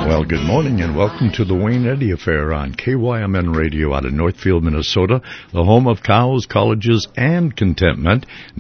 Well, good morning and welcome to the Wayne Eddy Affair on KYMN Radio out of Northfield, Minnesota, the home of cows, colleges, and contentment,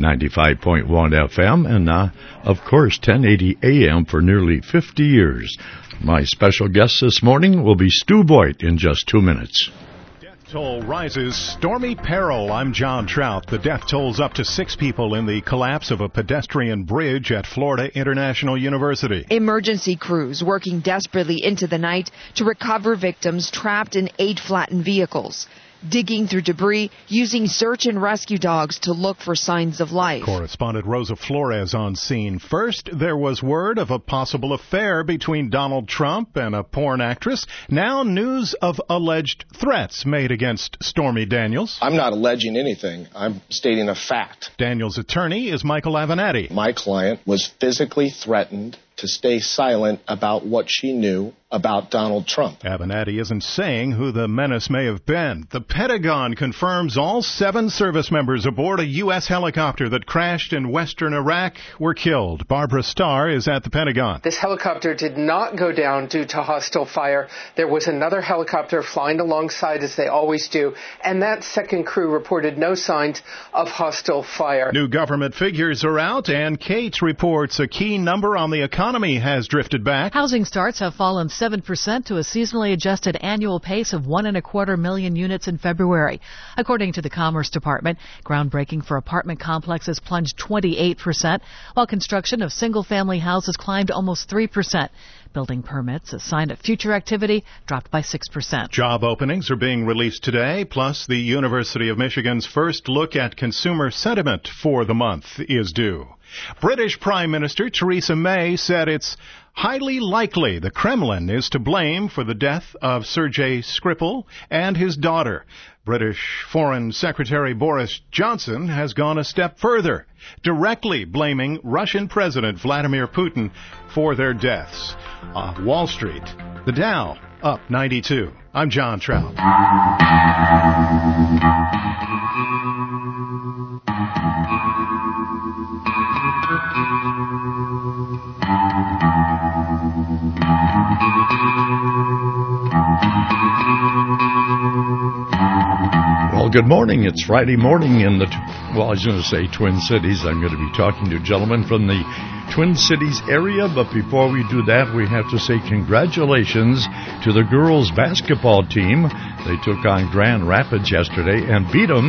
95.1 FM, and of course, 1080 AM for nearly 50 years. My special guest this morning will be Stu Voigt in just 2 minutes. Toll rises, stormy peril. I'm John Trout. The death toll's up to 6 people in the collapse of a pedestrian bridge at Florida International University. Emergency crews working desperately into the night to recover victims trapped in 8 flattened vehicles, digging through debris, using search and rescue dogs to look for signs of life. Correspondent Rosa Flores on scene. First, there was word of a possible affair between Donald Trump and a porn actress. Now, news of alleged threats made against Stormy Daniels. I'm not alleging anything. I'm stating a fact. Daniels' attorney is Michael Avenatti. My client was physically threatened to stay silent about what she knew about Donald Trump. Avenatti isn't saying who the menace may have been. The Pentagon confirms all 7 service members aboard a U.S. helicopter that crashed in western Iraq were killed. Barbara Starr is at the Pentagon. This helicopter did not go down due to hostile fire. There was another helicopter flying alongside, as they always do, and that second crew reported no signs of hostile fire. New government figures are out, and Kate reports a key number on the economy has drifted back. Housing starts have fallen 7% to a seasonally adjusted annual pace of 1.25 million units in February. According to the Commerce Department, groundbreaking for apartment complexes plunged 28%, while construction of single-family houses climbed almost 3%. Building permits, a sign of future activity, dropped by 6%. Job openings are being released today, plus the University of Michigan's first look at consumer sentiment for the month is due. British Prime Minister Theresa May said it's highly likely the Kremlin is to blame for the death of Sergei Skripal and his daughter. British Foreign Secretary Boris Johnson has gone a step further, directly blaming Russian President Vladimir Putin for their deaths. Wall Street, the Dow up 92. I'm John Trout. Well, good morning. It's Friday morning in the, I was going to say Twin Cities. I'm going to be talking to a gentleman from the Twin Cities area, but before we do that, we have to say congratulations to the girls basketball team. They took on Grand Rapids yesterday and beat them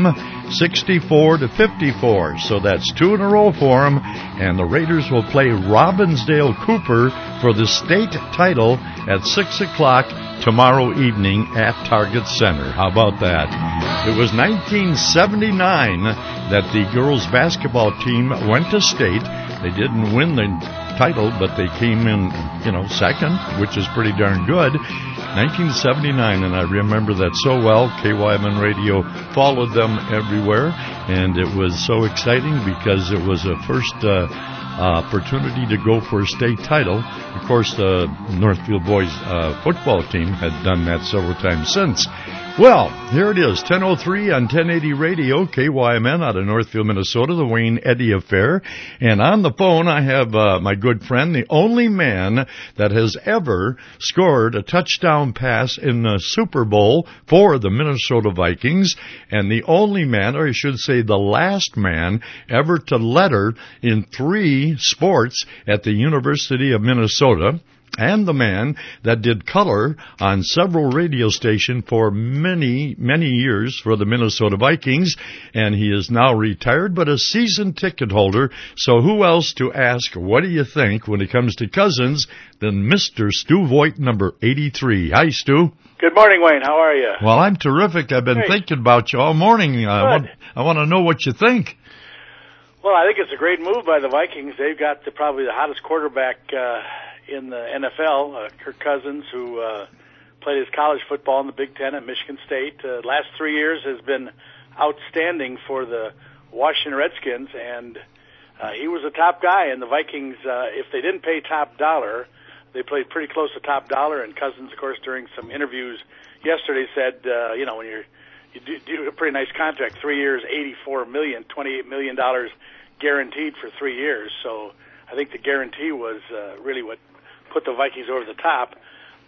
64-54. So that's 2 in a row for them, and the Raiders will play Robbinsdale Cooper for the state title at 6 o'clock tomorrow evening at Target Center. How about that? It was 1979 that the girls basketball team went to state. They didn't win the title, but they came in, second, which is pretty darn good. 1979, and I remember that so well. KYMN Radio followed them everywhere, and it was so exciting because it was a first opportunity to go for a state title. Of course, the Northfield boys football team had done that several times since. Well, here it is, 10:03 on 1080 Radio, KYMN out of Northfield, Minnesota, the Wayne Eddy Affair. And on the phone, I have my good friend, the only man that has ever scored a touchdown pass in the Super Bowl for the Minnesota Vikings, and the only man, or I should say the last man, ever to letter in 3 sports at the University of Minnesota, and the man that did color on several radio stations for many, many years for the Minnesota Vikings, and he is now retired, but a season ticket holder. So who else to ask, what do you think when it comes to Cousins, than Mr. Stu Voigt, number 83. Hi, Stu. Good morning, Wayne. How are you? Well, I'm terrific. I've been thinking about you all morning. I want to know what you think. Well, I think it's a great move by the Vikings. They've got probably the hottest quarterback in the NFL, Kirk Cousins, who played his college football in the Big Ten at Michigan State. Last 3 years has been outstanding for the Washington Redskins, and he was a top guy. And the Vikings, if they didn't pay top dollar, they played pretty close to top dollar. And Cousins, of course, during some interviews yesterday said, when you do a pretty nice contract, 3 years, $84 million, $28 million guaranteed for 3 years. So I think the guarantee was really what put the Vikings over the top.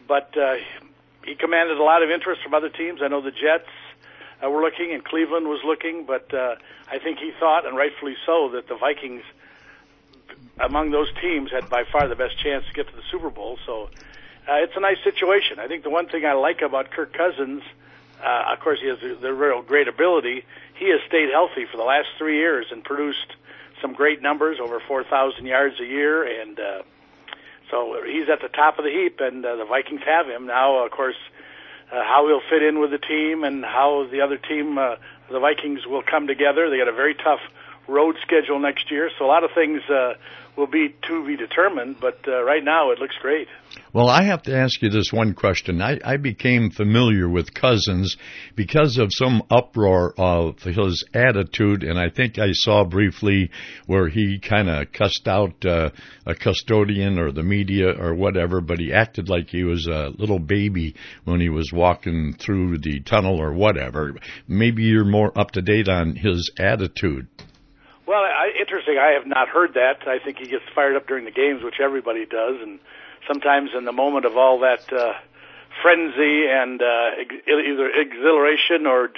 but he commanded a lot of interest from other teams. I know the Jets were looking, and Cleveland was looking, but I think he thought, and rightfully so, that the Vikings, among those teams, had by far the best chance to get to the Super Bowl. So it's a nice situation. I think the one thing I like about Kirk Cousins, of course, he has the real great ability. He has stayed healthy for the last 3 years and produced some great numbers, over 4,000 yards a year, and so he's at the top of the heap, and the Vikings have him. Now, of course, how he'll fit in with the team and how the other team, the Vikings, will come together. They got a very tough road schedule next year, so a lot of things will be to be determined, but right now it looks great. Well, I have to ask you this one question. I became familiar with Cousins because of some uproar of his attitude, and I think I saw briefly where he kind of cussed out a custodian or the media or whatever, but he acted like he was a little baby when he was walking through the tunnel or whatever. Maybe you're more up to date on his attitude. Well, interesting. I have not heard that. I think he gets fired up during the games, which everybody does, and sometimes in the moment of all that frenzy and either exhilaration or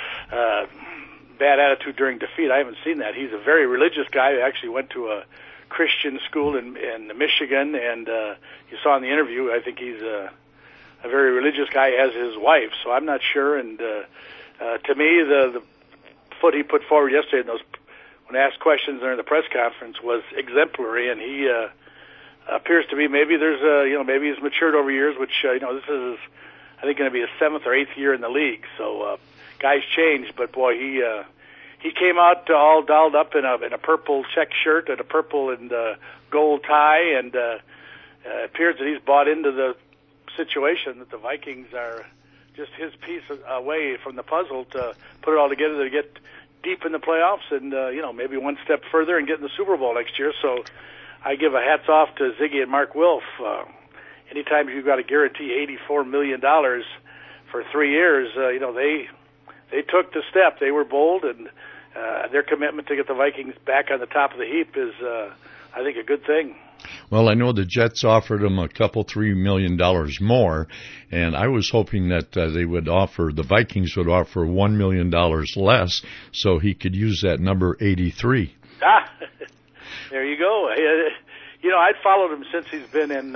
bad attitude during defeat. I haven't seen that. He's a very religious guy. He actually went to a Christian school in Michigan, and you saw in the interview, I think he's a very religious guy, as his wife, so I'm not sure. And to me, the foot he put forward yesterday in those, when asked questions during the press conference, was exemplary, and he appears to be, maybe there's maybe he's matured over years, which this is, I think, going to be his 7th or 8th year in the league. So guys change, but boy, he came out all dolled up in a purple check shirt and a purple and gold tie, and it appears that he's bought into the situation that the Vikings are just his piece away from the puzzle to put it all together to get deep in the playoffs and maybe one step further and get in the Super Bowl next year. So I give a hats off to Ziggy and Mark Wilf. Anytime you've got to guarantee $84 million for 3 years, they took the step. They were bold, and their commitment to get the Vikings back on the top of the heap is, I think, a good thing. Well, I know the Jets offered him $3 million more, and I was hoping that the Vikings would offer $1 million less so he could use that number 83. There you go. I'd followed him since he's been in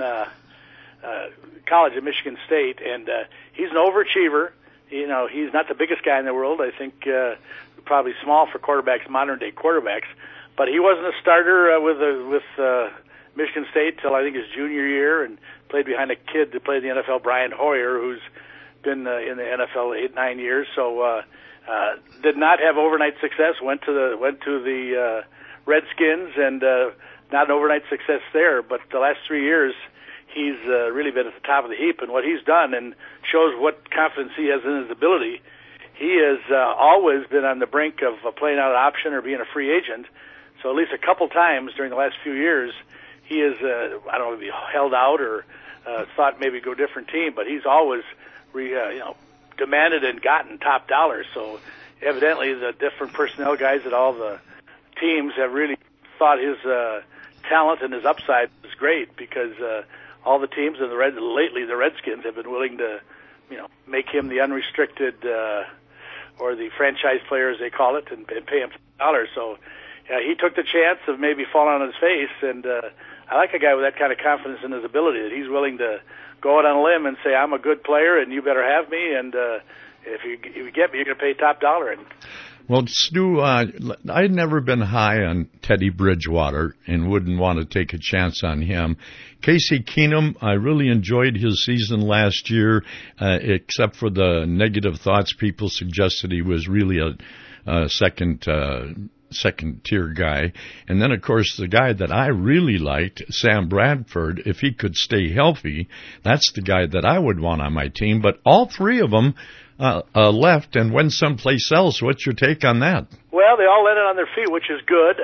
college at Michigan State, and he's an overachiever. He's not the biggest guy in the world. I think probably small for quarterbacks, modern-day quarterbacks, but he wasn't a starter with Michigan State till I think his junior year, and played behind a kid that played in the NFL, Brian Hoyer, who's been in the NFL 8-9 years. So did not have overnight success. Went to the Redskins, and not an overnight success there. But the last 3 years, he's really been at the top of the heap, and what he's done, and shows what confidence he has in his ability. He has always been on the brink of playing out an option or being a free agent. So at least a couple times during the last few years, he is, I don't know if he held out or thought maybe go a different team, but he's always, demanded and gotten top dollar. So evidently the different personnel guys at all the teams have really thought his talent and his upside is great, because all the teams in lately the Redskins have been willing to, make him the unrestricted or the franchise player, as they call it, and pay him $1. So he took the chance of maybe falling on his face, and I like a guy with that kind of confidence in his ability, that he's willing to go out on a limb and say, I'm a good player, and you better have me, and if you get me, you're going to pay top dollar. And well, Stu, I'd never been high on Teddy Bridgewater and wouldn't want to take a chance on him. Casey Keenum, I really enjoyed his season last year, except for the negative thoughts. People suggested he was really a second-tier guy. And then, of course, the guy that I really liked, Sam Bradford, if he could stay healthy, that's the guy that I would want on my team. But all three of them left and went someplace else. What's your take on that? Well, they all landed on their feet, which is good.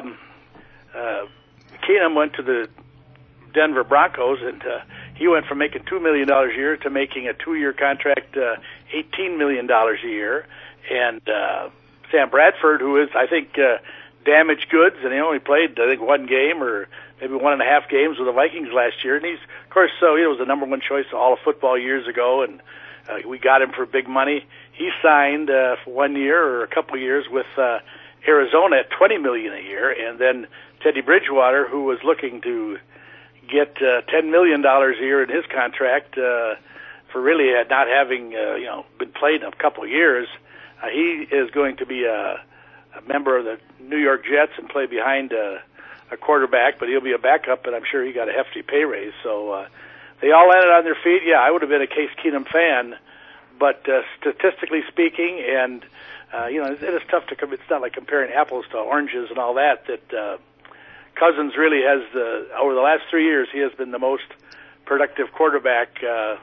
Keenum went to the Denver Broncos, and he went from making $2 million a year to making a 2-year contract, $18 million a year. And Sam Bradford, who is, I think, damaged goods, and he only played, I think, one game or maybe 1.5 games with the Vikings last year. And he's, of course, so he was the number one choice of all of football years ago, and we got him for big money. He signed for 1 year or a couple of years with Arizona at $20 million a year, and then Teddy Bridgewater, who was looking to get $10 million a year in his contract for really not having been played in a couple of years. He is going to be a member of the New York Jets and play behind a quarterback, but he'll be a backup, and I'm sure he got a hefty pay raise. So they all landed on their feet. Yeah, I would have been a Case Keenum fan, but statistically speaking, and it is tough to. It's not like comparing apples to oranges and all that. Cousins really has over the last 3 years, he has been the most productive quarterback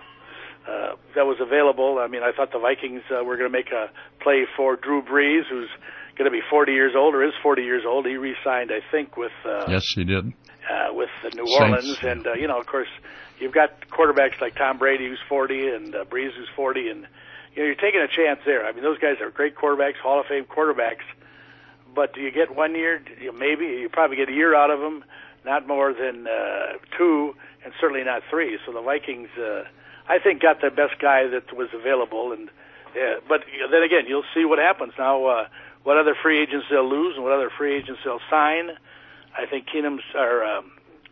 that was available. I mean, I thought the Vikings were going to make a play for Drew Brees, who's going to be 40 years old, or is 40 years old. He re-signed, I think, with yes, he did, with New Orleans, Saints. and of course, you've got quarterbacks like Tom Brady, who's 40, and Brees, who's 40, and you're taking a chance there. I mean, those guys are great quarterbacks, Hall of Fame quarterbacks. But do you get 1 year? Maybe you probably get a year out of them, not more than 2, and certainly not 3. So the Vikings, I think, got the best guy that was available. And but then again, you'll see what happens now. What other free agents they'll lose and what other free agents they'll sign. I think Keenum's are.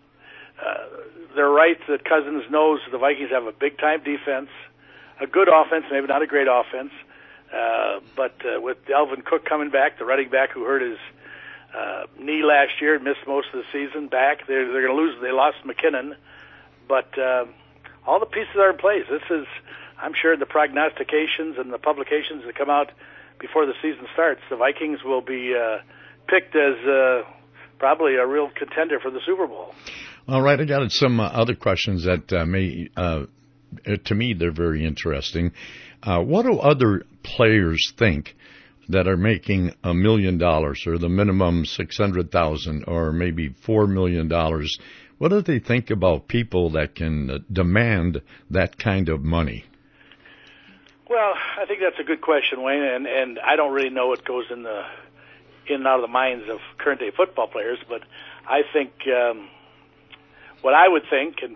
They're right that Cousins knows the Vikings have a big time defense, a good offense, maybe not a great offense. But with Dalvin Cook coming back, the running back who hurt his knee last year and missed most of the season back, they're going to lose. They lost McKinnon, but all the pieces are in place. This is, I'm sure, the prognostications and the publications that come out before the season starts. The Vikings will be picked as probably a real contender for the Super Bowl. All right, I got some other questions that may, to me, they're very interesting. What do other players think that are making $1 million or the minimum $600,000 or maybe $4 million? What do they think about people that can demand that kind of money? Well, I think that's a good question, Wayne, and I don't really know what goes in and out of the minds of current day football players, but I think what I would think, and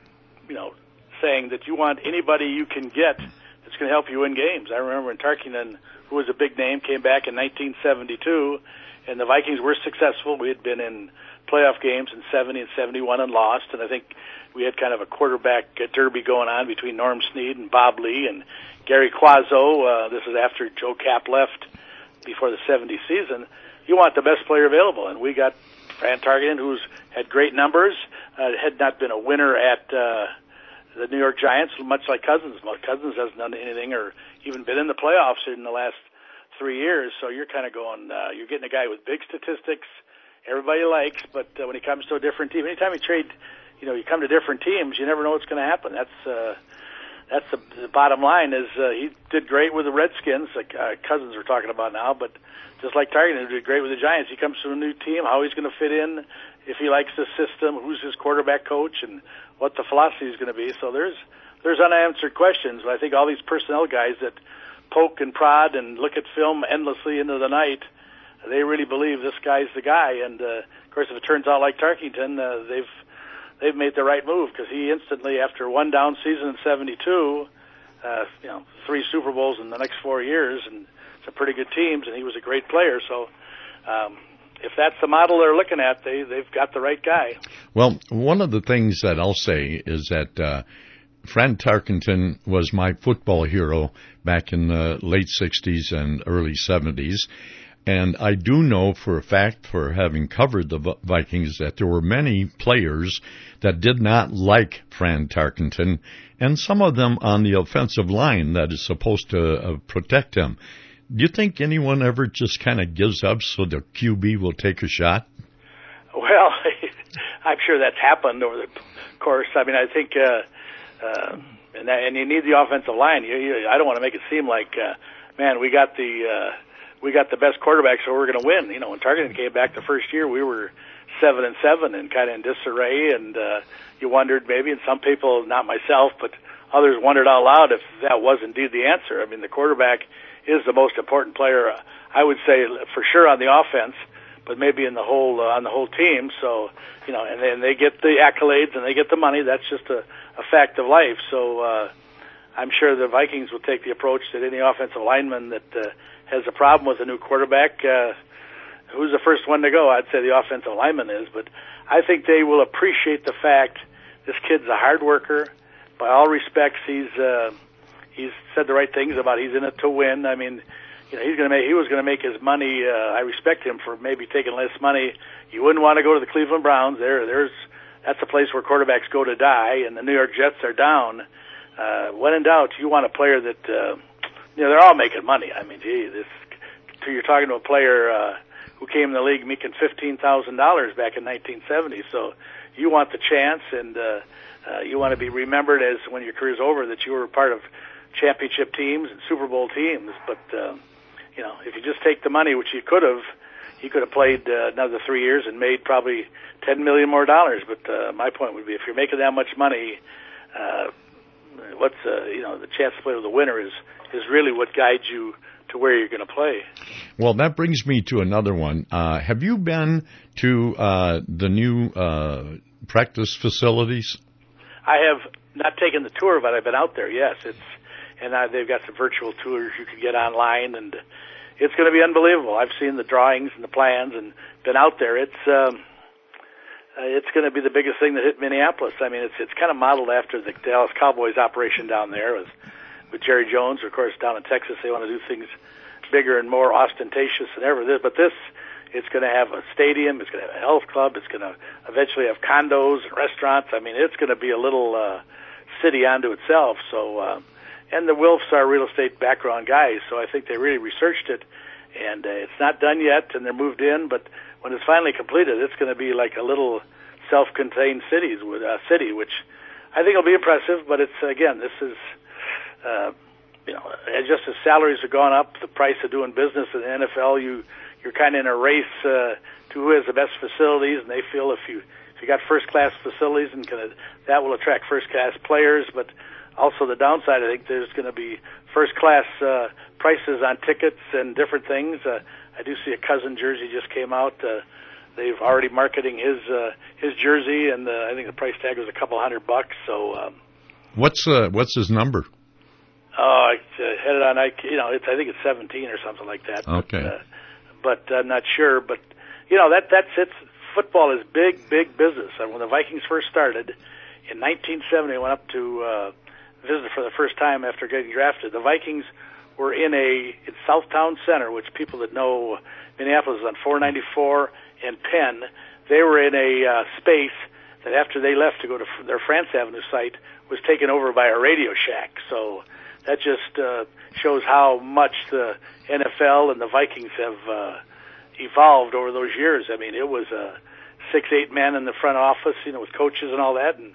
saying that you want anybody you can get that's going to help you win games. I remember when Tarkenton, who was a big name, came back in 1972, and the Vikings were successful. We had been in playoff games in 70 and 71 and lost, and I think we had kind of a quarterback derby going on between Norm Snead and Bob Lee and Gary Quazzo. This is after Joe Kapp left before the 70 season. You want the best player available, and we got Fran Tarkenton, who's had great numbers, had not been a winner at the New York Giants, much like Cousins. Cousins hasn't done anything or even been in the playoffs in the last 3 years. So you're kind of going, you're getting a guy with big statistics, everybody likes, but when he comes to a different team, anytime you trade, you come to different teams, you never know what's going to happen. That's the bottom line. Is he did great with the Redskins, like Cousins we're talking about now, but just like Tarkenton, who did great with the Giants, he comes to a new team, how he's going to fit in, if he likes the system, who's his quarterback coach, and what the philosophy is going to be. So there's unanswered questions. But I think all these personnel guys that poke and prod and look at film endlessly into the night, they really believe this guy's the guy. And of course, if it turns out like Tarkenton, they've made the right move, because he instantly, after one down season in 72, 3 Super Bowls in the next 4 years, and some pretty good teams, and he was a great player. So if that's the model they're looking at, they've got the right guy. Well, one of the things that I'll say is that Fran Tarkenton was my football hero back in the late 60s and early 70s. And I do know for a fact, for having covered the Vikings, that there were many players that did not like Fran Tarkenton, and some of them on the offensive line that is supposed to protect him. Do you think anyone ever just kind of gives up so the QB will take a shot? Well, I'm sure that's happened over the course. I mean, I think, and you need the offensive line. I don't want to make it seem like, man, we got the best quarterback, so we're going to win. When Tarkenton came back the first year, we were 7-7 and kind of in disarray, and you wondered maybe, and some people, not myself, but others wondered out loud if that was indeed the answer. I mean, the quarterback is the most important player, I would say, for sure on the offense, but maybe in the whole on the whole team. So, and then they get the accolades and they get the money. That's just a fact of life. So I'm sure the Vikings will take the approach that any offensive lineman that has a problem with a new quarterback, who's the first one to go? I'd say the offensive lineman is, but I think they will appreciate the fact this kid's a hard worker. By all respects, he's said the right things about he's in it to win. I mean, he was going to make his money. I respect him for maybe taking less money. You wouldn't want to go to the Cleveland Browns. That's a place where quarterbacks go to die, and the New York Jets are down. When in doubt, you want a player that they're all making money. I mean, you're talking to a player who came in the league making $15,000 back in 1970. So you want the chance, and you want to be remembered as when your career's over that you were part of championship teams and Super Bowl teams. But if you just take the money, which he could have played another 3 years and made probably $10 million more dollars. But my point would be, if you're making that much money, the chance to play with the winner is really what guides you to where you're going to play. Well, that brings me to another one. Have you been to the new practice facilities? I have not taken the tour, but I've been out there. Yes, they've got some virtual tours you can get online, and it's going to be unbelievable. I've seen the drawings and the plans and been out there. It's going to be the biggest thing that hit Minneapolis. I mean, it's kind of modeled after the Dallas Cowboys operation down there with Jerry Jones. Of course, down in Texas, they want to do things bigger and more ostentatious than ever. But it's going to have a stadium. It's going to have a health club. It's going to eventually have condos and restaurants. I mean, it's going to be a little city unto itself. So, and the Wilfs are real estate background guys, so I think they really researched it. And it's not done yet, and they're moved in. But when it's finally completed, it's going to be like a little self-contained city, which I think will be impressive. But it's this is. Just as salaries have gone up, the price of doing business in the NFL, you're kind of in a race to who has the best facilities, and they feel if you got first-class facilities, and that will attract first-class players. But also the downside, I think there's going to be first-class prices on tickets and different things. I do see a Cousin jersey just came out. They've already marketing his jersey, and I think the price tag was $200. So, what's his number? Oh, I had it on. I think it's 17 or something like that. Okay. But I'm not sure. But that's it. Football is big business. And when the Vikings first started in 1970, I went up to visit for the first time after getting drafted. The Vikings were in Southtown Center, which people that know Minneapolis is on 494 and Penn. They were in a space that after they left to go to their France Avenue site was taken over by a Radio Shack. So that just shows how much the NFL and the Vikings have evolved over those years. I mean, it was 6-8 men in the front office, with coaches and all that, and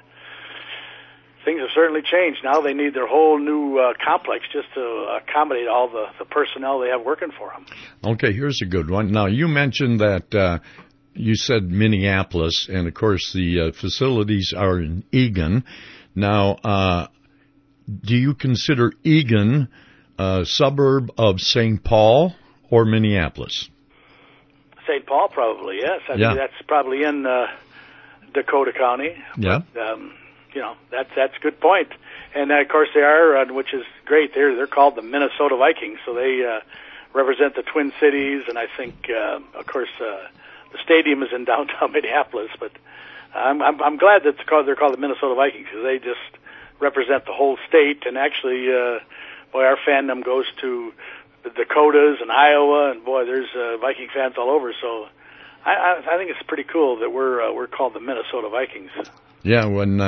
things have certainly changed. Now they need their whole new complex just to accommodate all the personnel they have working for them. Okay, here's a good one. Now, you mentioned that you said Minneapolis, and, of course, the facilities are in Eagan. Now, do you consider Eagan a suburb of St. Paul or Minneapolis? St. Paul, probably, yes. I think that's probably in Dakota County. Yeah. But, that's a good point. And, of course, they are, which is great. They're called the Minnesota Vikings, so they represent the Twin Cities. And I think, of course, the stadium is in downtown Minneapolis. But I'm glad that they're called the Minnesota Vikings, because they just represent the whole state. And actually, our fandom goes to the Dakotas and Iowa, and there's Viking fans all over. So I think it's pretty cool that we're called the Minnesota Vikings. Yeah,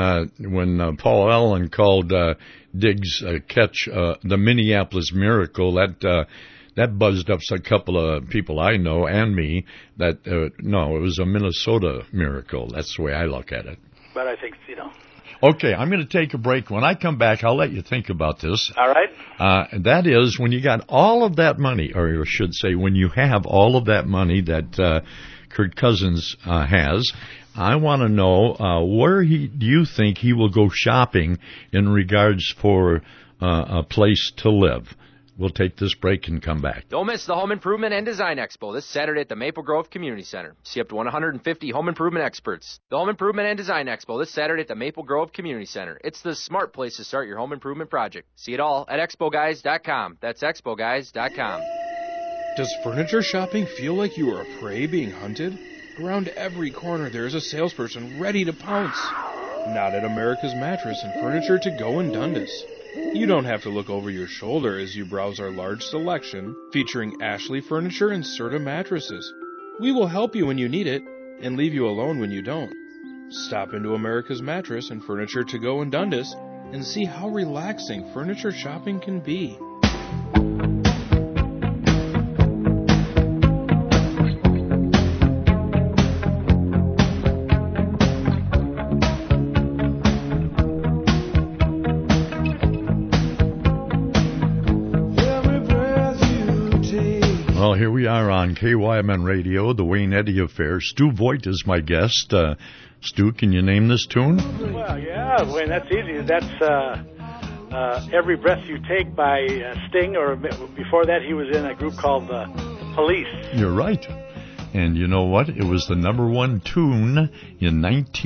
when Paul Allen called Diggs' catch the Minneapolis Miracle, that buzzed up a couple of people I know and me. That no, it was a Minnesota Miracle. That's the way I look at it. But I think Okay, I'm going to take a break. When I come back, I'll let you think about this. All right. And that is, when you got all of that money, or I should say, when you have all of that money that Kirk Cousins has, I want to know where do you think he will go shopping in regards for a place to live? We'll take this break and come back. Don't miss the Home Improvement and Design Expo this Saturday at the Maple Grove Community Center. See up to 150 home improvement experts. The Home Improvement and Design Expo this Saturday at the Maple Grove Community Center. It's the smart place to start your home improvement project. See it all at expoguys.com. That's expoguys.com. Does furniture shopping feel like you are a prey being hunted? Around every corner there is a salesperson ready to pounce. Not at America's Mattress and Furniture to Go in Dundas. You don't have to look over your shoulder as you browse our large selection featuring Ashley Furniture and Serta mattresses. We will help you when you need it and leave you alone when you don't. Stop into America's Mattress and Furniture to Go in Dundas and see how relaxing furniture shopping can be. Well, here we are on KYMN Radio, the Wayne Eddy Affair. Stu Voigt is my guest. Stu, can you name this tune? Well, yeah, Wayne, that's easy. That's Every Breath You Take by Sting, or before that he was in a group called Police. You're right. And you know what? It was the number one tune in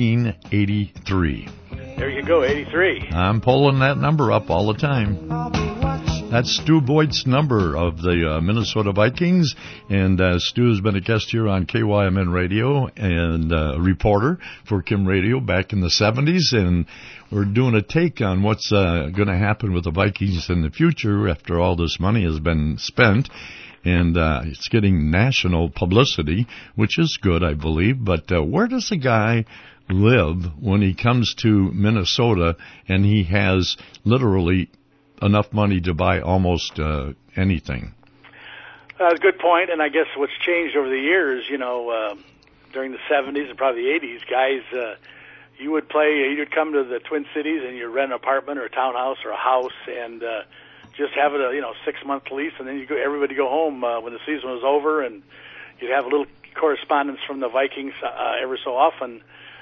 1983. There you go, 83. I'm pulling that number up all the time. That's Stu Voigt's number of the Minnesota Vikings, and Stu's been a guest here on KYMN Radio and a reporter for Kim Radio back in the 70s, and we're doing a take on what's going to happen with the Vikings in the future after all this money has been spent, and it's getting national publicity, which is good, I believe, but where does a guy live when he comes to Minnesota and he has literally enough money to buy almost anything? Good point, and I guess what's changed over the years, during the 70s and probably the 80s, guys, you'd come to the Twin Cities and you'd rent an apartment or a townhouse or a house and just have it a 6-month lease, and then everybody go home when the season was over, and you'd have a little correspondence from the Vikings ever so often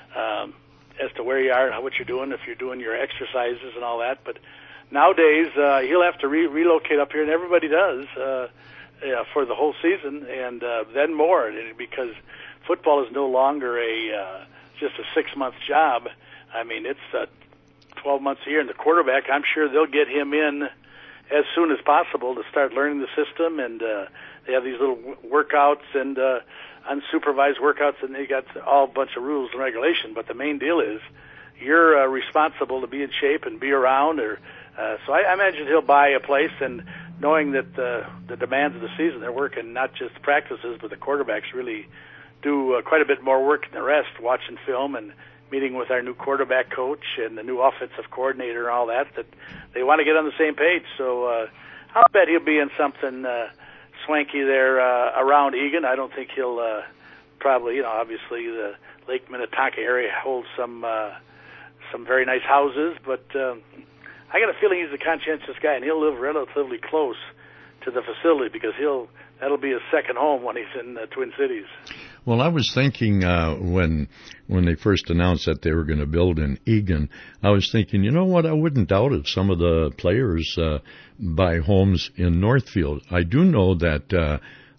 as to where you are, what you're doing, if you're doing your exercises and all that, but nowadays, he'll have to relocate up here, and everybody does for the whole season, and then more, because football is no longer just a 6-month job. I mean, it's 12 months a year, and the quarterback, I'm sure they'll get him in as soon as possible to start learning the system, and they have these little workouts and unsupervised workouts, and they got all a bunch of rules and regulation, but the main deal is you're responsible to be in shape and be around, so I imagine he'll buy a place, and knowing that the demands of the season, they're working not just practices, but the quarterbacks really do quite a bit more work than the rest, watching film and meeting with our new quarterback coach and the new offensive coordinator and all that they want to get on the same page. So I'll bet he'll be in something swanky there around Eagan. I don't think he'll probably, obviously the Lake Minnetonka area holds some very nice houses, but I got a feeling he's a conscientious guy, and he'll live relatively close to the facility because that'll be his second home when he's in the Twin Cities. Well, I was thinking when they first announced that they were going to build in Eagan, I was thinking, you know what, I wouldn't doubt if some of the players buy homes in Northfield. I do know that,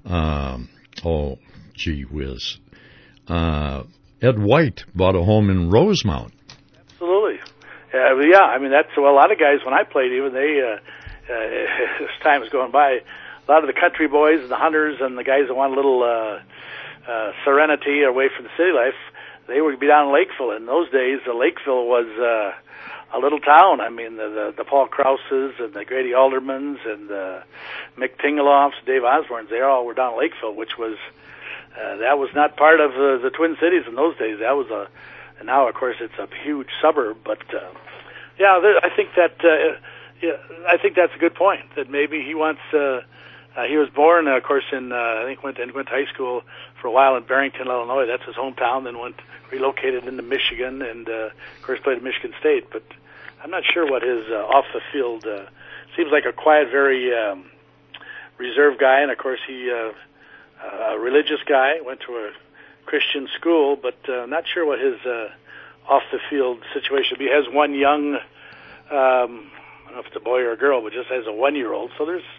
Ed White bought a home in Rosemount. Absolutely. Yeah, I mean, a lot of guys, when I played, even as time is going by, a lot of the country boys and the hunters and the guys that want a little serenity away from the city life, they would be down in Lakeville. In those days, Lakeville was a little town. I mean, the Paul Krauses and the Grady Aldermans and the Mick Tingeloffs, Dave Osborns, they all were down in Lakeville, which was that was not part of the Twin Cities in those days. That was and now, of course, it's a huge suburb. But I think that's a good point. That maybe he wants. He was born, of course, I think went to high school for a while in Barrington, Illinois. That's his hometown. Then relocated into Michigan, and of course played at Michigan State. But I'm not sure what his off the field seems like. A quiet, very reserved guy, and of course he a religious guy. Went to a Christian school, but not sure what his off the field situation would be. He has one young, I don't know if it's a boy or a girl, but just has a 1-year-old. So there's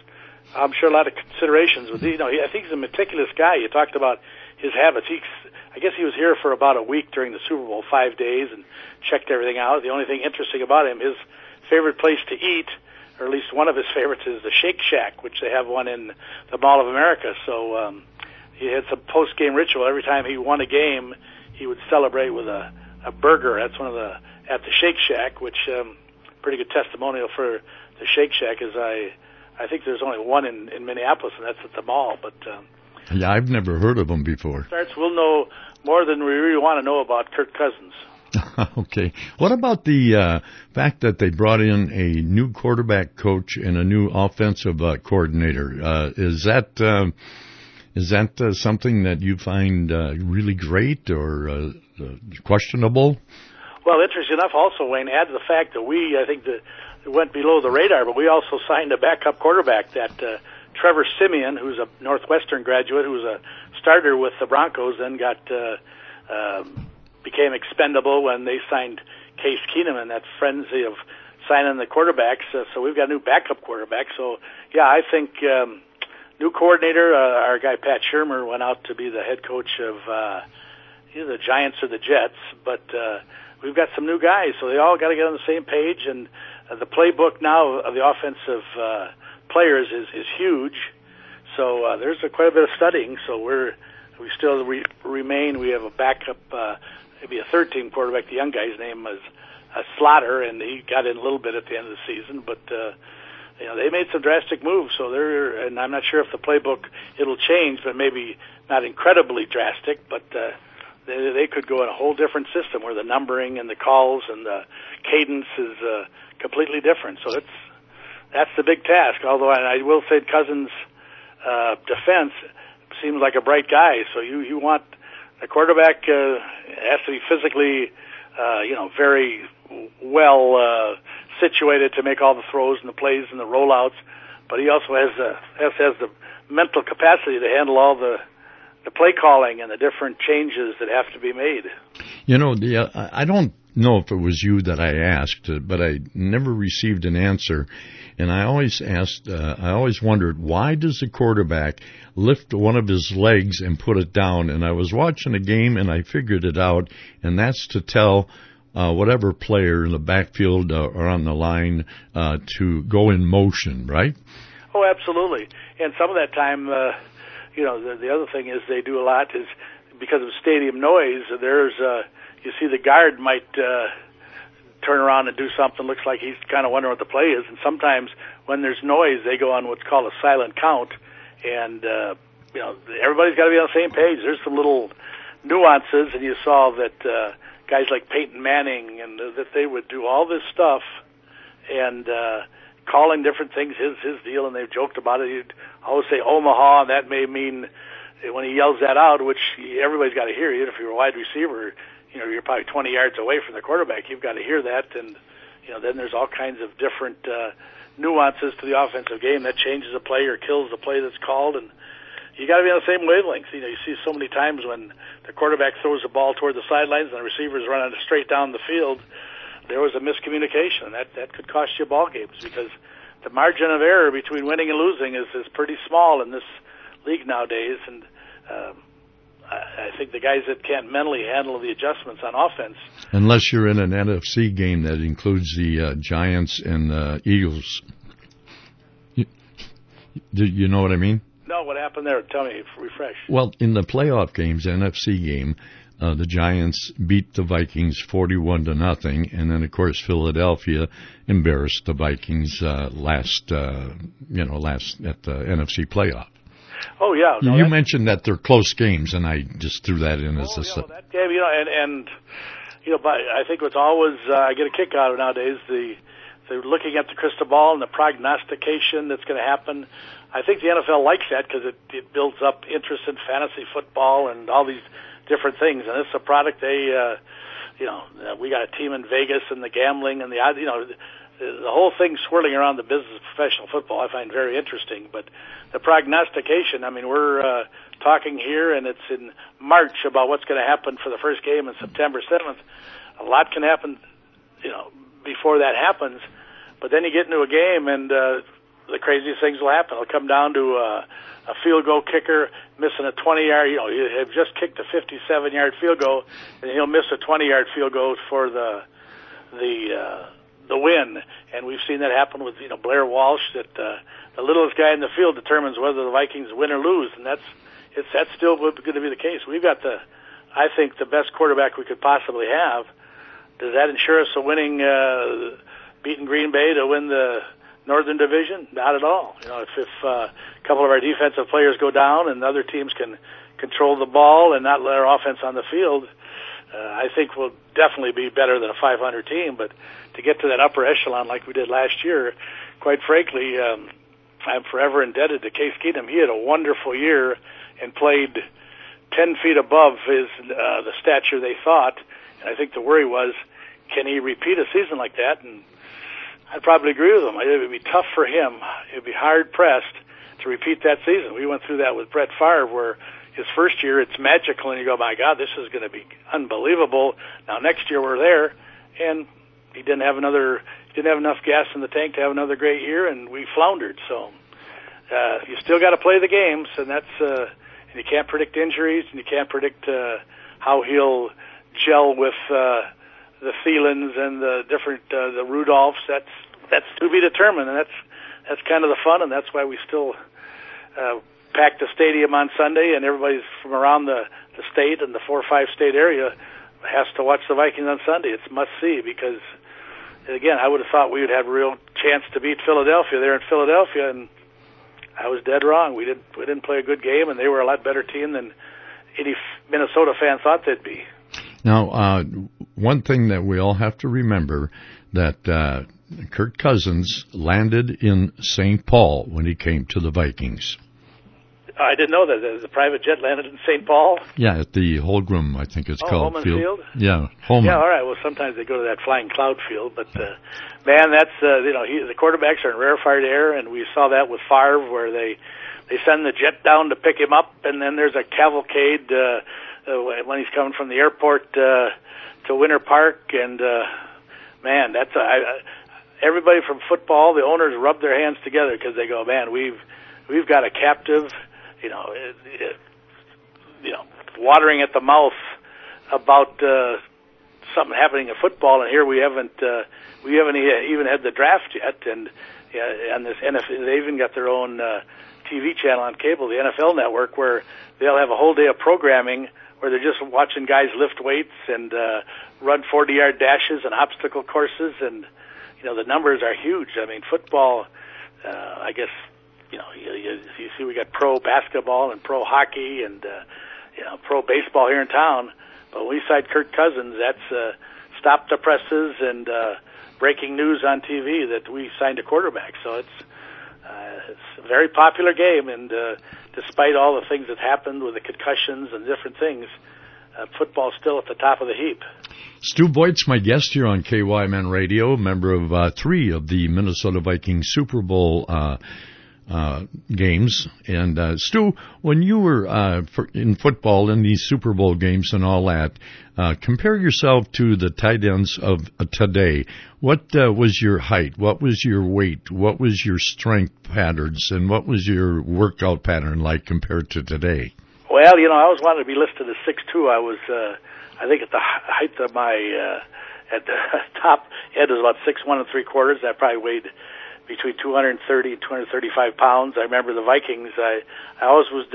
I'm sure a lot of considerations. With I think he's a meticulous guy. You talked about his habits. I guess he was here for about a week during the Super Bowl, 5 days, and checked everything out. The only thing interesting about him, his favorite place to eat, or at least one of his favorites, is the Shake Shack, which they have one in the Mall of America. So he had some post-game ritual. Every time he won a game, he would celebrate with a burger. That's one of at the Shake Shack, which pretty good testimonial for the Shake Shack. Is I think there's only one in Minneapolis, and that's at the mall. But yeah, I've never heard of him before. We'll know more than we really want to know about Kirk Cousins. Okay. What about the fact that they brought in a new quarterback coach and a new offensive coordinator? Is that something that you find really great or questionable? Well, interesting enough, also, Wayne, add to the fact that I think that it went below the radar, but we also signed a backup quarterback, that Trevor Siemian, who's a Northwestern graduate, who was a starter with the Broncos, then became expendable when they signed Case Keenum in that frenzy of signing the quarterbacks. So we've got a new backup quarterback. So, yeah, I think new coordinator, our guy Pat Shurmur went out to be the head coach of either the Giants or the Jets, but we've got some new guys, so they all got to get on the same page, and the playbook now of the offensive players is huge. So there's quite a bit of studying. So we still remain. We have a backup, maybe a third-team quarterback. The young guy's name was Slaughter, and he got in a little bit at the end of the season. But they made some drastic moves. So and I'm not sure if the playbook it'll change, but maybe not incredibly drastic. But they could go in a whole different system where the numbering and the calls and the cadence is completely different. So that's the big task. Although I will say Cousins' defense seems like a bright guy. So you want a quarterback has to be physically, very well situated to make all the throws and the plays and the rollouts. But he also has the mental capacity to handle all the play calling and the different changes that have to be made. I don't know if it was you that I asked, but I never received an answer. And I always wondered, why does the quarterback lift one of his legs and put it down? And I was watching a game and I figured it out, and that's to tell whatever player in the backfield or on the line to go in motion, right? Oh, absolutely. And some of that time, the other thing is they do a lot is because of stadium noise. There's you see the guard might turn around and do something. Looks like he's kind of wondering what the play is. And sometimes when there's noise, they go on what's called a silent count. And everybody's got to be on the same page. There's some little nuances, and you saw that guys like Peyton Manning and that they would do all this stuff and calling different things his deal, and they've joked about it. He'd always say Omaha, and that may mean when he yells that out, which everybody's got to hear. Even if you're a wide receiver, you're probably 20 yards away from the quarterback. You've got to hear that, and then there's all kinds of different nuances to the offensive game that changes a play or kills the play that's called, and you got to be on the same wavelength. You see so many times when the quarterback throws the ball toward the sidelines and the receivers running straight down the field, there was a miscommunication. That could cost you ball games because the margin of error between winning and losing is pretty small in this league nowadays, and I think the guys that can't mentally handle the adjustments on offense. Unless you're in an NFC game that includes the Giants and Eagles. You know what I mean? No, what happened there? Tell me, refresh. Well, in the playoff games, NFC game, the Giants beat the Vikings 41-0, and then of course Philadelphia embarrassed the Vikings last at the NFC playoff. Oh yeah, no, you mentioned that they're close games, and I just threw that in as a. That game, but I think what's always I get a kick out of nowadays they're looking at the crystal ball and the prognostication that's going to happen. I think the NFL likes that because it builds up interest in fantasy football and all these different things, and it's a product we got a team in Vegas and the gambling and the whole thing swirling around the business of professional football I find very interesting. But the prognostication, we're talking here, and it's in March about what's going to happen for the first game on September 7th. A lot can happen, before that happens. But then you get into a game, and the craziest things will happen. It'll come down to a field goal kicker missing a 20-yard. You know, you have just kicked a 57-yard field goal, and he'll miss a 20-yard field goal for the win. And we've seen that happen with Blair Walsh. That the littlest guy in the field determines whether the Vikings win or lose, and that's still going to be the case. We've got I think the best quarterback we could possibly have. Does that ensure us a winning, beating Green Bay to win the Northern Division? Not at all. If a couple of our defensive players go down and other teams can control the ball and not let our offense on the field, I think we'll definitely be better than a 500 team. But to get to that upper echelon like we did last year, quite frankly, I'm forever indebted to Case Keenum. He had a wonderful year and played 10 feet above the stature they thought. And I think the worry was, can he repeat a season like that? And I'd probably agree with him. It would be tough for him. It would be hard-pressed to repeat that season. We went through that with Brett Favre, where his first year it's magical, and you go, my God, this is going to be unbelievable. Now next year we're there, and he didn't have enough gas in the tank to have another great year, and we floundered. So you still got to play the games, and that's and you can't predict injuries, and you can't predict how he'll gel with the Thielens and the different the Rudolphs. That's to be determined, and that's kind of the fun, and that's why we still pack the stadium on Sunday, and everybody's from around the state and the 4 or 5 state area has to watch the Vikings on Sunday. It's must see, because again, I would have thought we would have a real chance to beat Philadelphia there in Philadelphia, and I was dead wrong. We didn't play a good game, and they were a lot better team than any Minnesota fan thought they'd be. Now, one thing that we all have to remember, that Kirk Cousins landed in St. Paul when he came to the Vikings. I didn't know that. The private jet landed in St. Paul? Yeah, at the Holmgren, I think it's called. Holman Field? Yeah, Holman. Yeah, all right. Well, sometimes they go to that Flying Cloud Field, but man, that's the quarterbacks are in rarefied air, and we saw that with Favre, where they send the jet down to pick him up, and then there's a cavalcade when he's coming from the airport to Winter Park, and man, that's everybody from football, the owners rub their hands together because they go, man, we've got a captive. Watering at the mouth about something happening in football, and here we haven't even had the draft yet, and this NFL, they even got their own TV channel on cable, the NFL Network, where they'll have a whole day of programming where they're just watching guys lift weights and run 40-yard dashes and obstacle courses, and the numbers are huge. I mean, football, I guess. You see we got pro basketball and pro hockey and pro baseball here in town. But when we signed Kirk Cousins, that's stop the presses and breaking news on TV that we signed a quarterback. So it's a very popular game, and despite all the things that happened with the concussions and different things, football's still at the top of the heap. Stu Voigt's my guest here on KYMN Radio, member of 3 of the Minnesota Vikings Super Bowl games. And Stu, when you were in football in these Super Bowl games and all that, compare yourself to the tight ends of today. What was your height? What was your weight? What was your strength patterns? And what was your workout pattern like compared to today? Well, I always wanted to be listed as 6'2". I was, I think at the height of my, at the top end was about 6'1 3/4". I probably weighed between 230 and 235 pounds. I remember the Vikings. I always was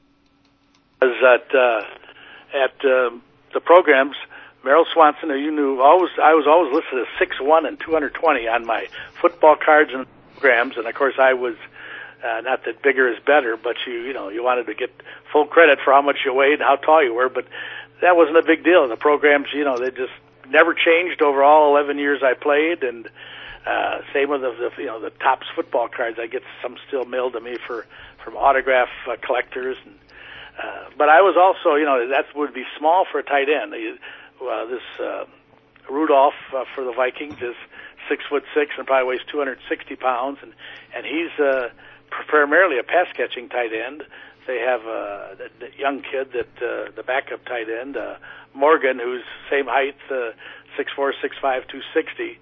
at the programs. Merrill Swanson, who you knew, I was always listed as 6'1 and 220 on my football cards and programs. And of course, I was not that bigger is better, but you wanted to get full credit for how much you weighed and how tall you were. But that wasn't a big deal. The programs, they just never changed over all 11 years I played, and same with the Topps football cards. I get some still mailed to me from autograph collectors. And, but I was also, that would be small for a tight end. This Rudolph for the Vikings is 6'6" and probably weighs 260 pounds, and he's primarily a pass catching tight end. They have the young kid that the backup tight end, Morgan, who's same height, 6'4", 6'5", 260.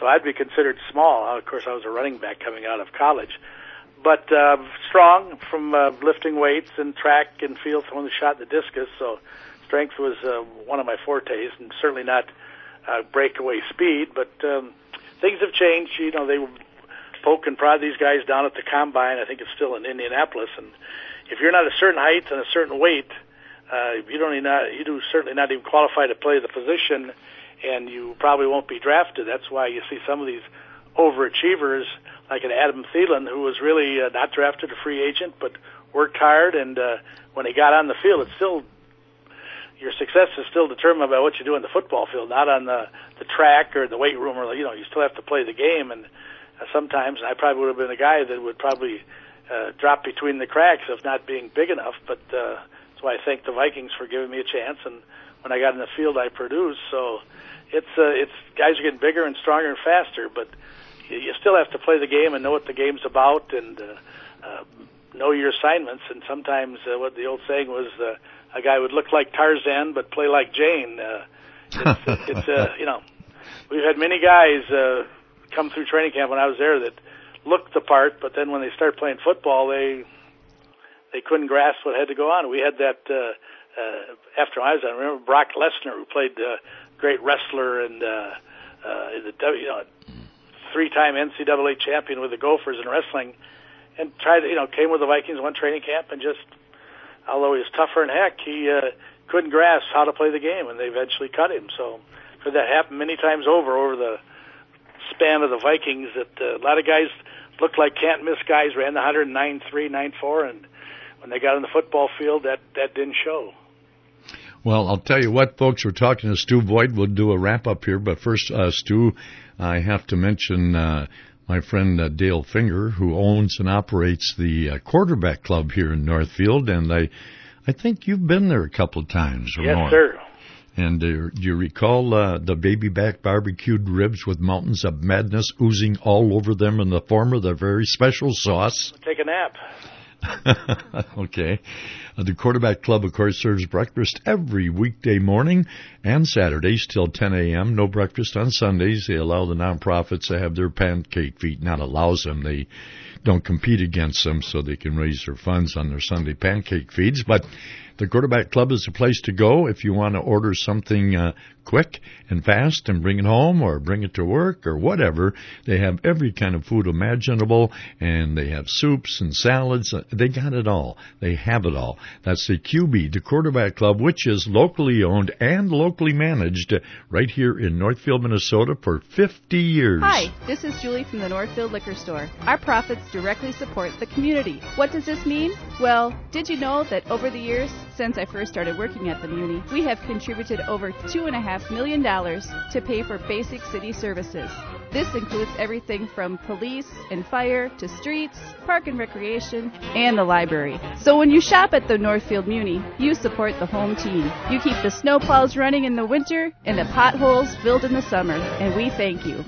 So I'd be considered small. Of course, I was a running back coming out of college. But strong from lifting weights and track and field, throwing the shot and the discus. So strength was one of my fortes, and certainly not breakaway speed. But things have changed. You know, they were poke and prod these guys down at the combine. I think it's still in Indianapolis. And if you're not a certain height and a certain weight, you do certainly not even qualify to play the position, and you probably won't be drafted. That's why you see some of these overachievers, like an Adam Thielen, who was really not drafted, a free agent, but worked hard. And when he got on the field, it's still your success is still determined by what you do in the football field, not on the track or the weight room, or you still have to play the game. And sometimes I probably would have been a guy that would probably drop between the cracks of not being big enough. But that's why I thank the Vikings for giving me a chance. And when I got in the field, I produced. So it's guys are getting bigger and stronger and faster, but you still have to play the game and know what the game's about, and know your assignments. And sometimes what the old saying was, a guy would look like Tarzan but play like Jane. We've had many guys come through training camp when I was there that looked the part, but then when they started playing football, they couldn't grasp what had to go on. We had that after I was on. I remember Brock Lesnar, who played great wrestler and three-time NCAA champion with the Gophers in wrestling, and came with the Vikings, won training camp, and just, although he was tougher than heck, he couldn't grasp how to play the game, and they eventually cut him. So for that happened many times over the span of the Vikings, that a lot of guys looked like can't-miss guys, ran the 109.3, 9.4, and when they got on the football field, that didn't show. Well, I'll tell you what, folks, we're talking to Stu Voigt. We'll do a wrap-up here, but first, Stu, I have to mention my friend Dale Finger, who owns and operates the Quarterback Club here in Northfield, and I think you've been there a couple of times or more. Yes, sir. And do you recall the baby back barbecued ribs with mountains of madness oozing all over them in the form of their very special sauce? Take a nap. Okay. The Quarterback Club, of course, serves breakfast every weekday morning and Saturdays till 10 a.m. No breakfast on Sundays. They allow the nonprofits to have their pancake feet. Not allows them. They don't compete against them, so they can raise their funds on their Sunday pancake feeds. But the Quarterback Club is the place to go if you want to order something quick and fast and bring it home or bring it to work or whatever. They have every kind of food imaginable, and they have soups and salads. They got it all. They have it all. That's the QB, the Quarterback Club, which is locally owned and locally managed right here in Northfield, Minnesota for 50 years. Hi, this is Julie from the Northfield Liquor Store. Our profits directly support the community. What does this mean? Well, did you know that over the years, since I first started working at the Muni, we have contributed over $2.5 million to pay for basic city services. This includes everything from police and fire to streets, park and recreation, and the library. So when you shop at the Northfield Muni, you support the home team. You keep the snowplows running in the winter and the potholes filled in the summer, and we thank you.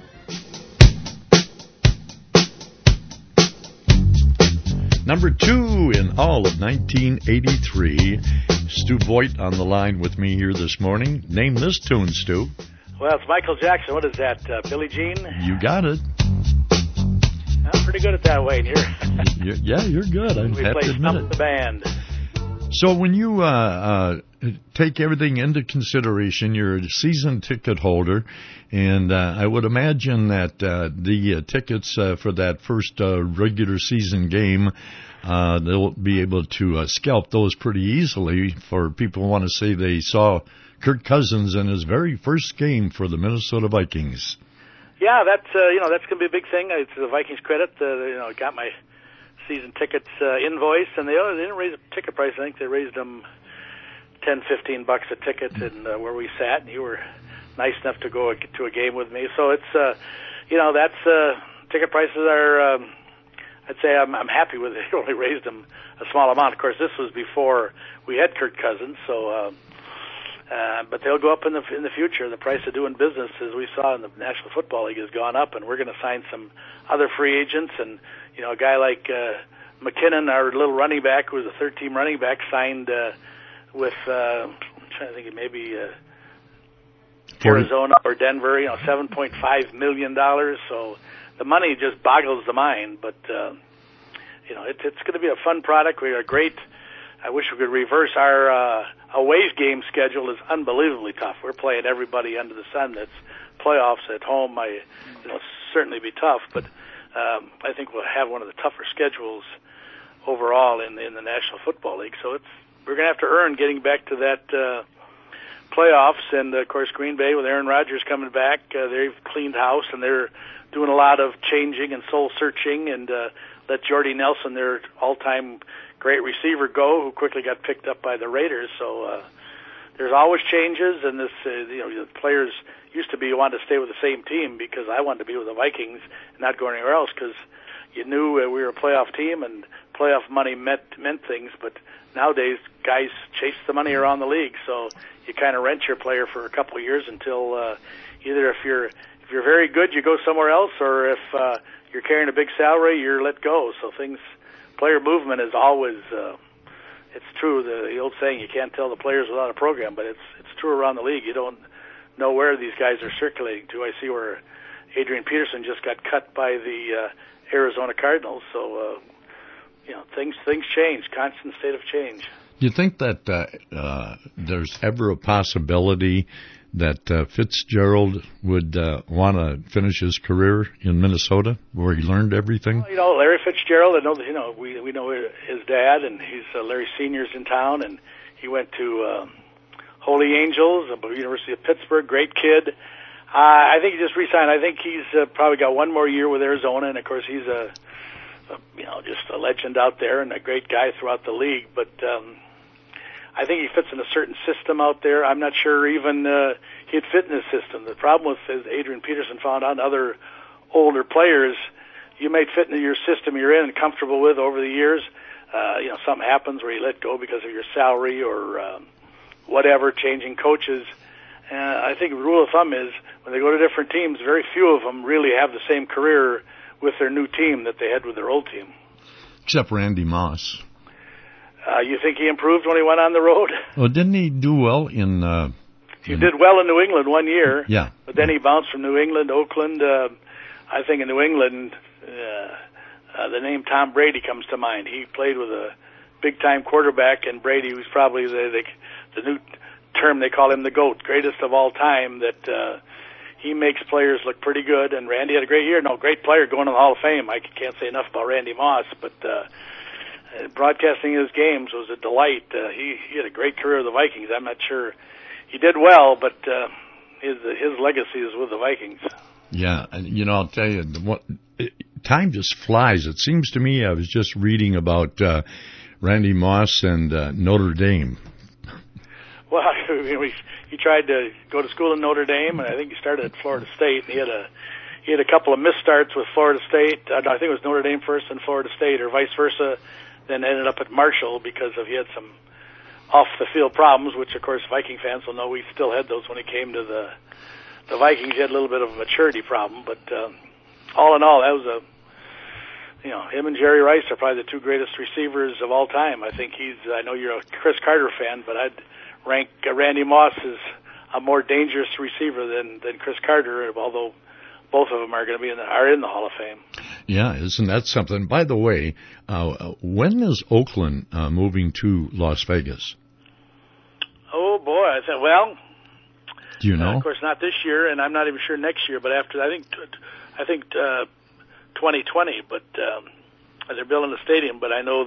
Number 2 in all of 1983. Stu Voigt on the line with me here this morning. Name this tune, Stu. Well, it's Michael Jackson. What is that, Billie Jean? You got it. I'm pretty good at that, Wayne. You're good. I have to admit it. The band. So when you take everything into consideration, you're a season ticket holder, and I would imagine that the tickets for that first regular season game, they'll be able to scalp those pretty easily for people who want to say they saw Kirk Cousins in his very first game for the Minnesota Vikings. Yeah, that's going to be a big thing. It's the Vikings' credit. Got my season tickets invoice, and they didn't raise the ticket price. I think they raised them $10-15 a ticket, and where we sat, and you were nice enough to go to a game with me. So it's that's ticket prices are. I'd say I'm happy with it. They only raised them a small amount. Of course, this was before we had Kirk Cousins, so. But they'll go up in the future. The price of doing business, as we saw in the National Football League, has gone up, and we're going to sign some other free agents. And a guy like McKinnon, our little running back, who was a third-team running back, signed with I'm trying to think, maybe Arizona or Denver, $7.5 million. So the money just boggles the mind. But, it's going to be a fun product. We are great. I wish we could reverse our away game schedule is unbelievably tough. We're playing everybody under the sun. That's playoffs at home. Certainly be tough, but I think we'll have one of the tougher schedules overall in the National Football League. So we're going to have to earn getting back to that playoffs. And of course, Green Bay with Aaron Rodgers coming back, they've cleaned house and they're doing a lot of changing and soul searching and let Jordy Nelson, their all-time great receiver, go, who quickly got picked up by the Raiders. So there's always changes, and the players used to want to stay with the same team because I wanted to be with the Vikings and not go anywhere else because you knew we were a playoff team and playoff money meant things. But nowadays, guys chase the money around the league, so you kind of rent your player for a couple of years until either if you're very good, you go somewhere else, or if you're carrying a big salary, you're let go. So player movement is always, it's true, the old saying, you can't tell the players without a program, but it's true around the league. You don't know where these guys are circulating to. I see where Adrian Peterson just got cut by the Arizona Cardinals. So, things change, constant state of change. Do you think that there's ever a possibility that Fitzgerald would want to finish his career in Minnesota, where he learned everything? Well, Larry Fitzgerald, we know his dad, and he's Larry Sr.'s in town, and he went to Holy Angels, University of Pittsburgh, great kid. I think he just re-signed. I think he's probably got one more year with Arizona, and of course he's just a legend out there and a great guy throughout the league, but I think he fits in a certain system out there. I'm not sure even he'd fit in this system. The problem with, as Adrian Peterson found out, other older players, you may fit into your system you're in and comfortable with over the years. Something happens where you let go because of your salary or whatever, changing coaches. I think the rule of thumb is when they go to different teams, very few of them really have the same career with their new team that they had with their old team. Except Randy Moss. You think he improved when he went on the road? Well, didn't he do well in... He did well in New England one year. Yeah. But then he bounced from New England, Oakland. I think in New England, the name Tom Brady comes to mind. He played with a big-time quarterback, and Brady was probably the new term they call him, the GOAT, greatest of all time, that he makes players look pretty good. And Randy had a great year. No, great player going to the Hall of Fame. I can't say enough about Randy Moss, but... broadcasting his games was a delight. He had a great career with the Vikings. I'm not sure he did well, but his legacy is with the Vikings. Yeah, and I'll tell you, time just flies. It seems to me I was just reading about Randy Moss and Notre Dame. Well, he tried to go to school in Notre Dame, and I think he started at Florida State. And he had a couple of misstarts with Florida State. I think it was Notre Dame first and Florida State, or vice versa. Then ended up at Marshall because he had some off-the-field problems, which, of course, Viking fans will know we still had those when he came to the Vikings. He had a little bit of a maturity problem, but all in all, that was him and Jerry Rice are probably the two greatest receivers of all time. I think I know you're a Chris Carter fan, but I'd rank Randy Moss as a more dangerous receiver than Chris Carter, although both of them are going to be in the Hall of Fame. Yeah, isn't that something? By the way, when is Oakland moving to Las Vegas? Oh boy, do you know? Of course, not this year, and I'm not even sure next year. But after, I think 2020. But they're building a stadium. But I know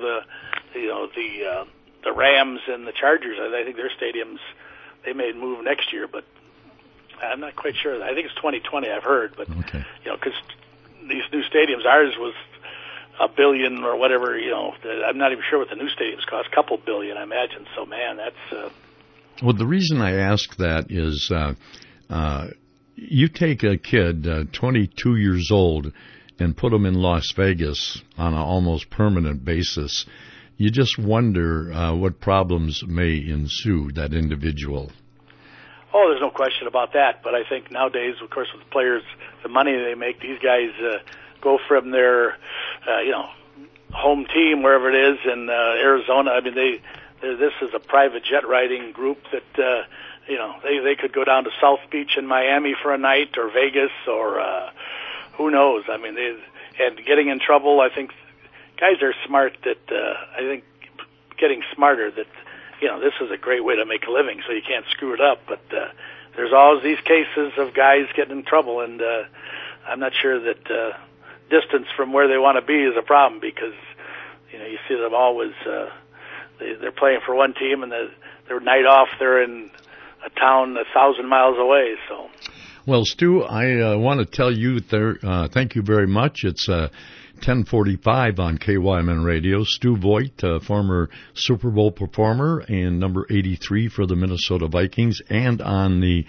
the Rams and the Chargers. I think their stadiums they may move next year, but I'm not quite sure. I think it's 2020. I've heard, but okay. Because these new stadiums, ours was $1 billion or whatever. I'm not even sure what the new stadiums cost. A couple billion, I imagine. So, man, that's. Well, the reason I ask that is, you take a kid, 22 years old, and put him in Las Vegas on an almost permanent basis. You just wonder what problems may ensue that individual. Oh, there's no question about that. But I think nowadays, of course, with the players, the money they make, these guys go from their, home team, wherever it is, in Arizona. I mean, this is a private jet riding group that they could go down to South Beach in Miami for a night, or Vegas, or who knows. I mean, and getting in trouble. I think guys are smart. I think getting smarter. That this is a great way to make a living, so you can't screw it up. But there's always these cases of guys getting in trouble, and I'm not sure that distance from where they want to be is a problem, because you see them always. They're playing for one team, and their night off they're in a town 1,000 miles away. So, well, Stu, I want to tell you thank you very much. It's 10:45 on KYMN Radio. Stu Voigt, former Super Bowl performer and number 83 for the Minnesota Vikings, and on the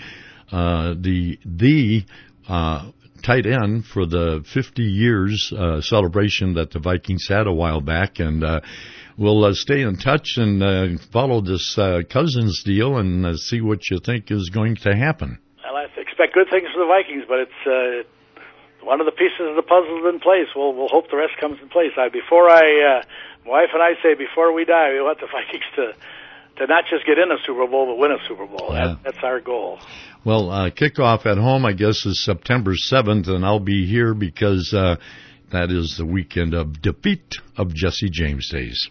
tight end for the 50 years celebration that the Vikings had a while back. And we'll stay in touch and follow this Cousins deal and see what you think is going to happen. Well, I expect good things for the Vikings, but it's one of the pieces of the puzzle is in place. We'll hope the rest comes in place. My wife and I say before we die, we want the Vikings to not just get in a Super Bowl, but win a Super Bowl. Yeah. That's our goal. Well, kickoff at home, I guess, is September 7th, and I'll be here because that is the weekend of defeat of Jesse James Days.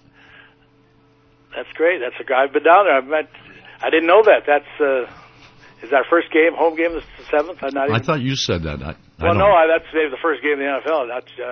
That's great. I've been down there. I didn't know that. Is our first game, home game, is the 7th? I thought you said that. That's maybe the first game in the NFL.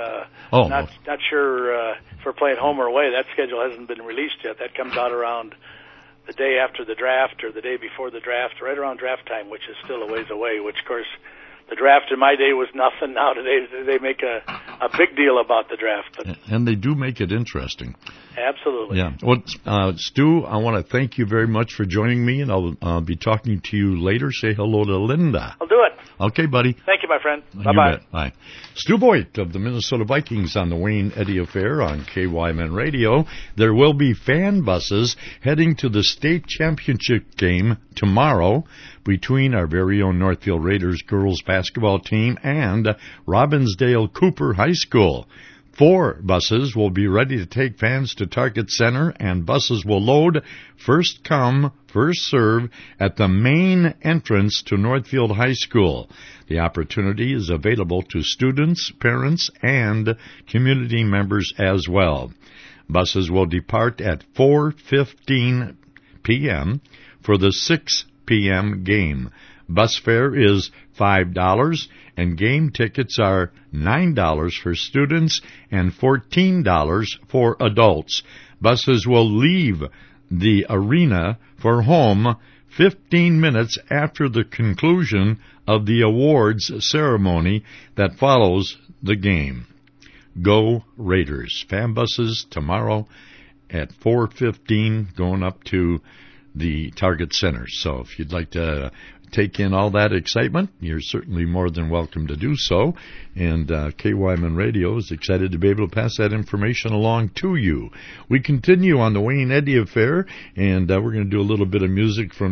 Not sure if we're playing home or away. That schedule hasn't been released yet. That comes out around the day after the draft or the day before the draft, right around draft time, which is still a ways away, which, of course, the draft in my day was nothing. Now today they make a big deal about the draft. And they do make it interesting. Absolutely. Yeah. Well, Stu, I want to thank you very much for joining me, and I'll be talking to you later. Say hello to Linda. I'll do it. Okay, buddy. Thank you, my friend. Bye-bye. Bye. Stu Voigt of the Minnesota Vikings on the Wayne Eddy Affair on KYMN Radio. There will be fan buses heading to the state championship game tomorrow between our very own Northfield Raiders girls basketball team and Robbinsdale Cooper High School. 4 buses will be ready to take fans to Target Center, and buses will load first come, first serve at the main entrance to Northfield High School. The opportunity is available to students, parents, and community members as well. Buses will depart at 4:15 p.m. for the 6 p.m. game. Bus fare is $5, and game tickets are $9 for students and $14 for adults. Buses will leave the arena for home 15 minutes after the conclusion of the awards ceremony that follows the game. Go Raiders. Fan buses tomorrow at 4:15 going up to the Target Center. So if you'd like to take in all that excitement, you're certainly more than welcome to do so. And KYMN Radio is excited to be able to pass that information along to you. We continue on the Wayne Eddy Affair, and we're going to do a little bit of music from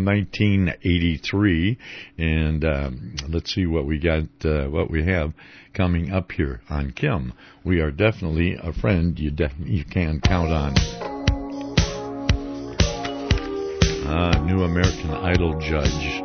1983. And let's see what we got, what we have coming up here on Kim. We are definitely a friend you can count on. New American Idol judge.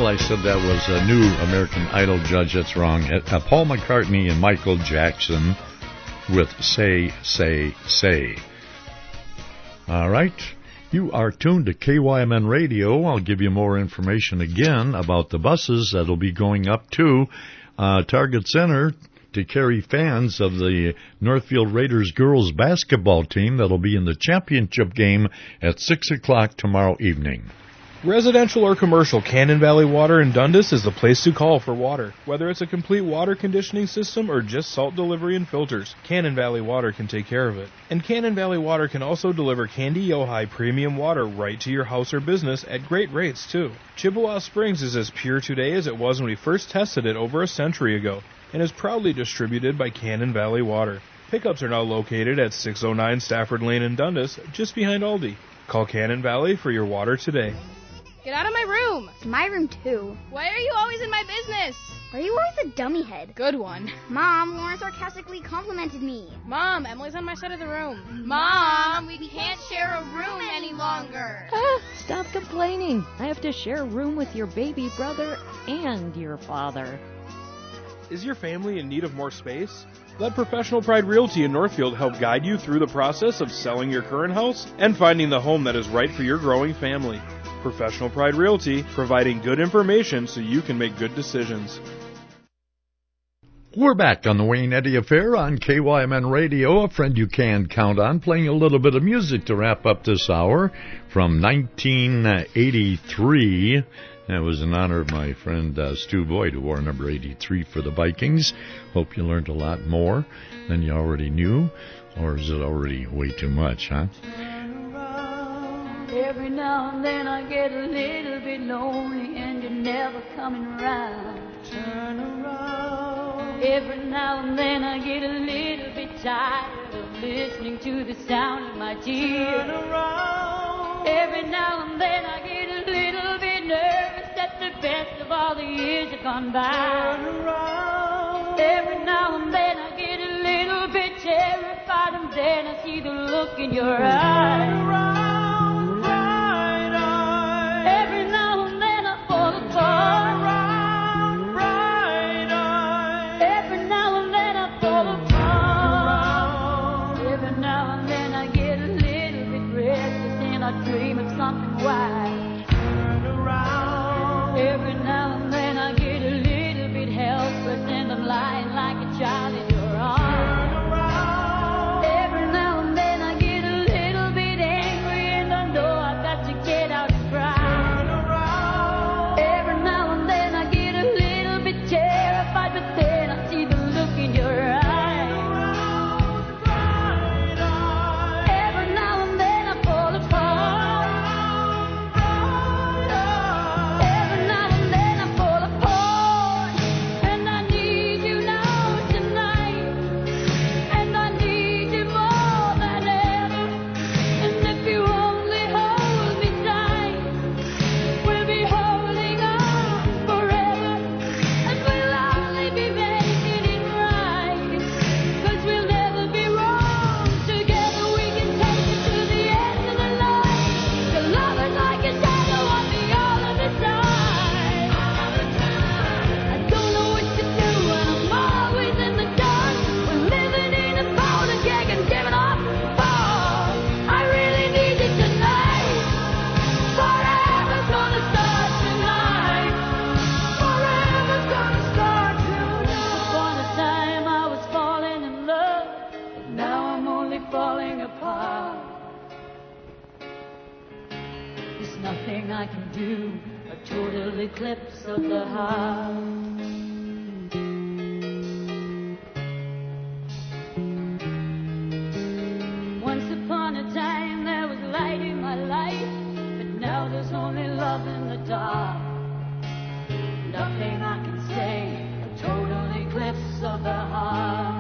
I said that was a new American Idol judge. That's wrong. Paul McCartney and Michael Jackson with Say, Say, Say. All right. You are tuned to KYMN Radio. I'll give you more information again about the buses that'll be going up to Target Center to carry fans of the Northfield Raiders girls basketball team that'll be in the championship game at 6 o'clock tomorrow evening. Residential or commercial, Cannon Valley Water in Dundas is the place to call for water. Whether it's a complete water conditioning system or just salt delivery and filters, Cannon Valley Water can take care of it. And Cannon Valley Water can also deliver Candy Ojai premium water right to your house or business at great rates, too. Chippewa Springs is as pure today as it was when we first tested it over a century ago, and is proudly distributed by Cannon Valley Water. Pickups are now located at 609 Stafford Lane in Dundas, just behind Aldi. Call Cannon Valley for your water today. Get out of my room! It's my room, too. Why are you always in my business? Are you always a dummy head? Good one. Mom, Lauren sarcastically complimented me. Mom, Emily's on my side of the room. Mom, we can't share a room any longer. Stop complaining. I have to share a room with your baby brother and your father. Is your family in need of more space? Let Professional Pride Realty in Northfield help guide you through the process of selling your current house and finding the home that is right for your growing family. Professional Pride Realty, providing good information so you can make good decisions. We're back on the Wayne Eddy Affair on KYMN Radio, a friend you can count on, playing a little bit of music to wrap up this hour from 1983. That was in honor of my friend Stu Boyd, who wore number 83 for the Vikings. Hope you learned a lot more than you already knew, or is it already way too much, huh? Every now and then I get a little bit lonely and you're never coming around. Turn around. Every now and then I get a little bit tired of listening to the sound of my tears. Turn around. Every now and then I get a little bit nervous that the best of all the years have gone by. Turn around. Every now and then I get a little bit terrified and then I see the look in your eyes. Turn around. Every now and then I fall apart. Every now and then I fall apart. Every now and then I get a little bit restless and I dream of something wild. Turn around. Every now and then I get a little bit helpless and I'm lying like a child in your arms. Turn around. Every now and then I get a little bit angry and I know I've got to get out and cry. But then I see the look in your eyes. Every now and then I fall apart. Every now and then I fall apart. And I need you now tonight. And I need you more than ever. And if you only hold me tight, we'll be holding on forever. And we'll be making it right, 'cause we'll never be wrong. Together we can take it to the end of the line. Your love is like a shadow on me all of the time. I don't know what to do and I'm always in the dark. We're living in a powder keg and giving off the spark. I really need you tonight. Forever's gonna start tonight. Forever's gonna start tonight. Upon a time I was falling in love, but now I'm only falling apart. There's nothing I can do, a total eclipse of the heart. Once upon a time there was light in my life, but now there's only love in the dark. Nothing I can say, a total eclipse of the heart.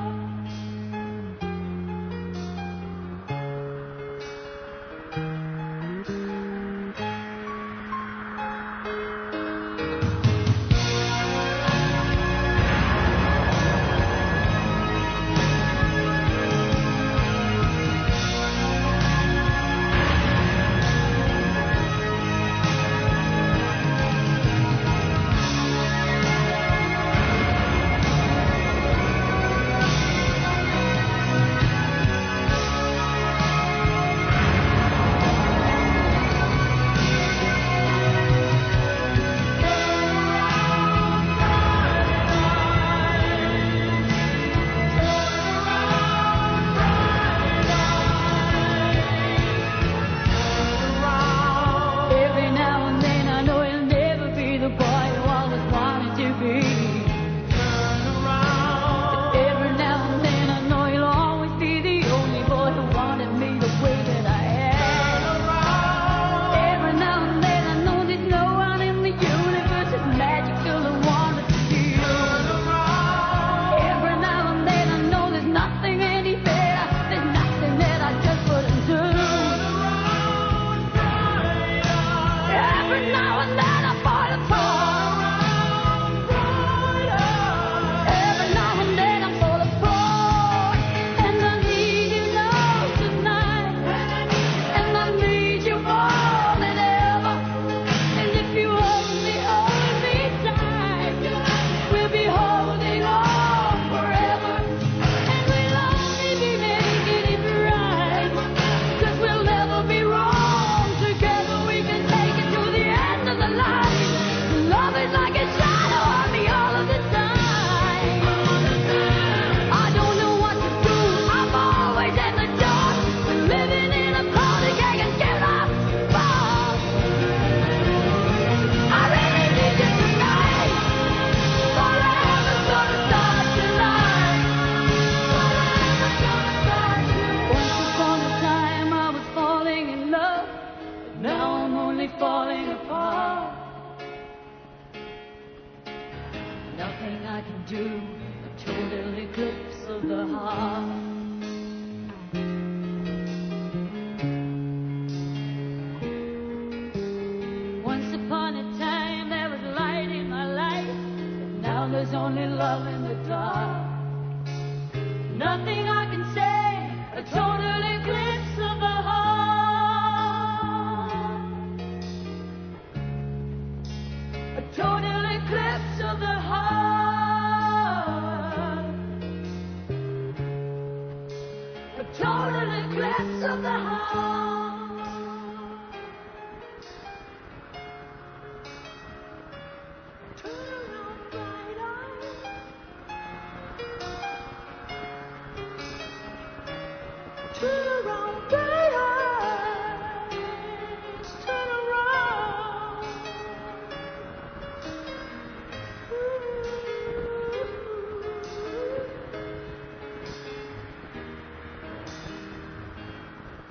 do. A total eclipse of the heart. Once upon a time there was light in my life, but now there's only love in the dark. Nothing I can say, a total eclipse of the heart. A total eclipse of the heart. A total eclipse of the heart.